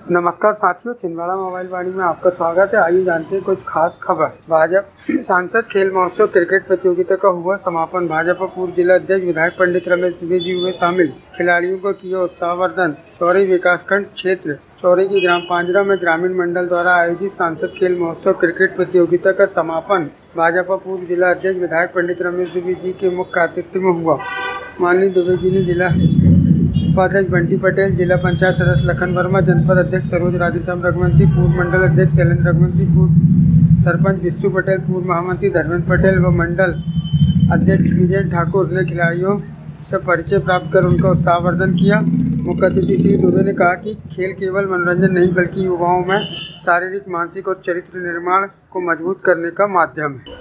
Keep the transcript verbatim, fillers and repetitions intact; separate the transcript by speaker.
Speaker 1: नमस्कार साथियों, छिंदवाड़ा मोबाइल वाणी में आपका स्वागत है। आइए जानते हैं कुछ खास खबर। भाजपा सांसद खेल महोत्सव क्रिकेट प्रतियोगिता का हुआ समापन। भाजपा पूर्व जिला अध्यक्ष विधायक पंडित रमेश दुबे जी हुए शामिल। खिलाड़ियों को किया उत्साहवर्धन। चौरी विकासखंड क्षेत्र चौरी की ग्राम पांजरा में ग्रामीण मंडल द्वारा आयोजित सांसद खेल महोत्सव क्रिकेट प्रतियोगिता का समापन भाजपा पूर्व जिला अध्यक्ष विधायक पंडित रमेश दुबे जी के मुख्य आतिथ्य में हुआ। माननीय दुबे जी ने जिला उपाध्यक्ष बंटी पटेल, जिला पंचायत सदस्य लखन वर्मा, जनपद अध्यक्ष सरोज राधेश्याम रघुवंशी, पूर्व मंडल अध्यक्ष शैलेंद्र रघुवंशी, पूर्व सरपंच विष्णु पटेल, पूर्व महामंत्री धर्मेंद्र पटेल व मंडल अध्यक्ष विजय ठाकुर ने खिलाड़ियों से परिचय प्राप्त कर उनका उत्साहवर्धन किया। मुख्य अतिथि श्री दुबे ने कहा कि खेल केवल मनोरंजन नहीं बल्कि युवाओं में शारीरिक, मानसिक और चरित्र निर्माण को मजबूत करने का माध्यम है।